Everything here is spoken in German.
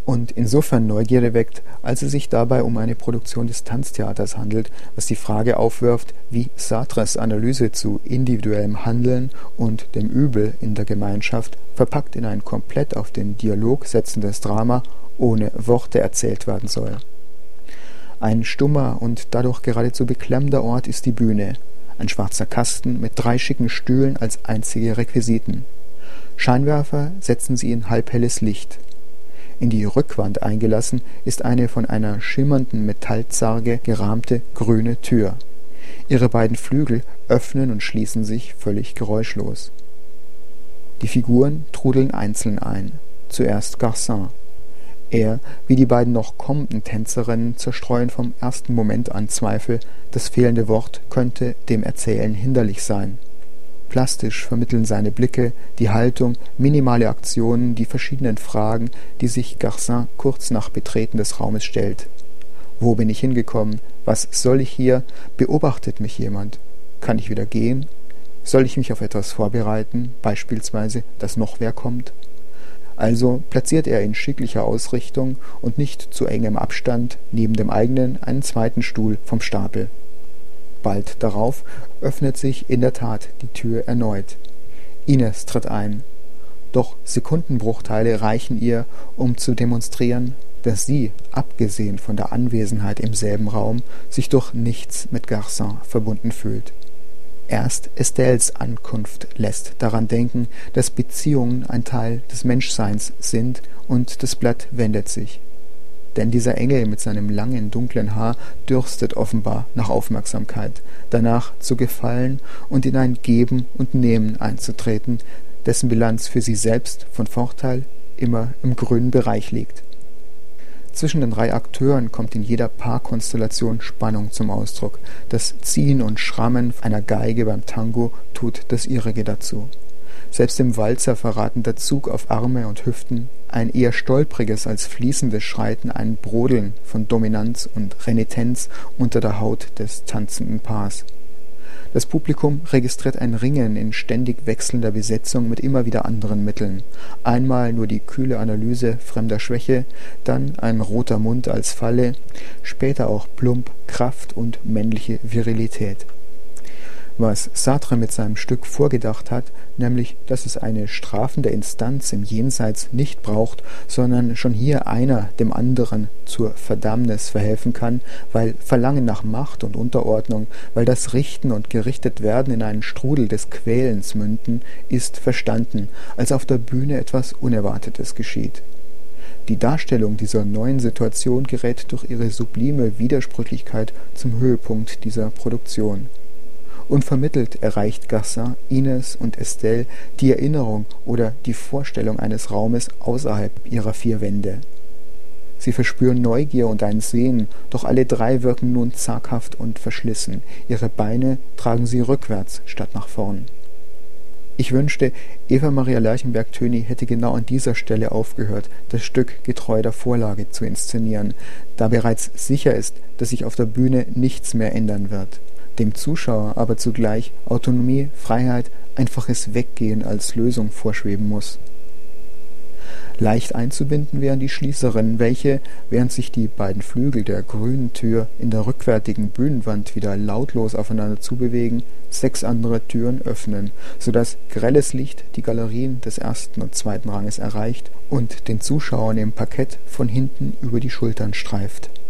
und insofern Neugierde weckt, als es sich dabei um eine Produktion des Tanztheaters handelt, was die Frage aufwirft, wie Sartres Analyse zu individuellem Handeln und dem Übel in der Gemeinschaft, verpackt in ein komplett auf den Dialog setzendes Drama, ohne Worte erzählt werden soll. Ein stummer und dadurch geradezu beklemmender Ort ist die Bühne, ein schwarzer Kasten mit 3 schicken Stühlen als einzige Requisiten. Scheinwerfer setzen sie in halbhelles Licht. In die Rückwand eingelassen ist eine von einer schimmernden Metallzarge gerahmte grüne Tür. Ihre beiden Flügel öffnen und schließen sich völlig geräuschlos. Die Figuren trudeln einzeln ein. Zuerst Garcin. Er, wie die beiden noch kommenden Tänzerinnen, zerstreuen vom ersten Moment an Zweifel, das fehlende Wort könnte dem Erzählen hinderlich sein. Plastisch vermitteln seine Blicke, die Haltung, minimale Aktionen, die verschiedenen Fragen, die sich Garcin kurz nach Betreten des Raumes stellt. Wo bin ich hingekommen? Was soll ich hier? Beobachtet mich jemand? Kann ich wieder gehen? Soll ich mich auf etwas vorbereiten, beispielsweise, dass noch wer kommt? Also platziert er in schicklicher Ausrichtung und nicht zu engem Abstand neben dem eigenen einen zweiten Stuhl vom Stapel. Bald darauf öffnet sich in der Tat die Tür erneut. Ines tritt ein. Doch Sekundenbruchteile reichen ihr, um zu demonstrieren, dass sie, abgesehen von der Anwesenheit im selben Raum, sich durch nichts mit Garcin verbunden fühlt. Erst Estelles Ankunft lässt daran denken, dass Beziehungen ein Teil des Menschseins sind, und das Blatt wendet sich. Denn dieser Engel mit seinem langen, dunklen Haar dürstet offenbar nach Aufmerksamkeit, danach zu gefallen und in ein Geben und Nehmen einzutreten, dessen Bilanz für sie selbst von Vorteil immer im grünen Bereich liegt. Zwischen den 3 Akteuren kommt in jeder Paarkonstellation Spannung zum Ausdruck. Das Ziehen und Schrammen einer Geige beim Tango tut das ihrige dazu. Selbst im Walzer verraten der Zug auf Arme und Hüften, ein eher stolpriges als fließendes Schreiten, ein Brodeln von Dominanz und Renitenz unter der Haut des tanzenden Paars. Das Publikum registriert ein Ringen in ständig wechselnder Besetzung mit immer wieder anderen Mitteln. Einmal nur die kühle Analyse fremder Schwäche, dann ein roter Mund als Falle, später auch plump Kraft und männliche Virilität. Was Sartre mit seinem Stück vorgedacht hat, nämlich, dass es eine strafende Instanz im Jenseits nicht braucht, sondern schon hier einer dem anderen zur Verdammnis verhelfen kann, weil Verlangen nach Macht und Unterordnung, weil das Richten und Gerichtetwerden in einen Strudel des Quälens münden, ist verstanden, als auf der Bühne etwas Unerwartetes geschieht. Die Darstellung dieser neuen Situation gerät durch ihre sublime Widersprüchlichkeit zum Höhepunkt dieser Produktion. Unvermittelt erreicht Garcin, Ines und Estelle die Erinnerung oder die Vorstellung eines Raumes außerhalb ihrer 4 Wände. Sie verspüren Neugier und ein Sehnen, doch alle 3 wirken nun zaghaft und verschlissen. Ihre Beine tragen sie rückwärts statt nach vorn. Ich wünschte, Eva Maria Lerchenberg-Töni hätte genau an dieser Stelle aufgehört, das Stück getreu der Vorlage zu inszenieren, da bereits sicher ist, dass sich auf der Bühne nichts mehr ändern wird. Dem Zuschauer aber zugleich Autonomie, Freiheit, einfaches Weggehen als Lösung vorschweben muss. Leicht einzubinden wären die Schließerinnen, welche, während sich die beiden Flügel der grünen Tür in der rückwärtigen Bühnenwand wieder lautlos aufeinander zubewegen, 6 andere Türen öffnen, sodass grelles Licht die Galerien des 1. und 2. Ranges erreicht und den Zuschauern im Parkett von hinten über die Schultern streift.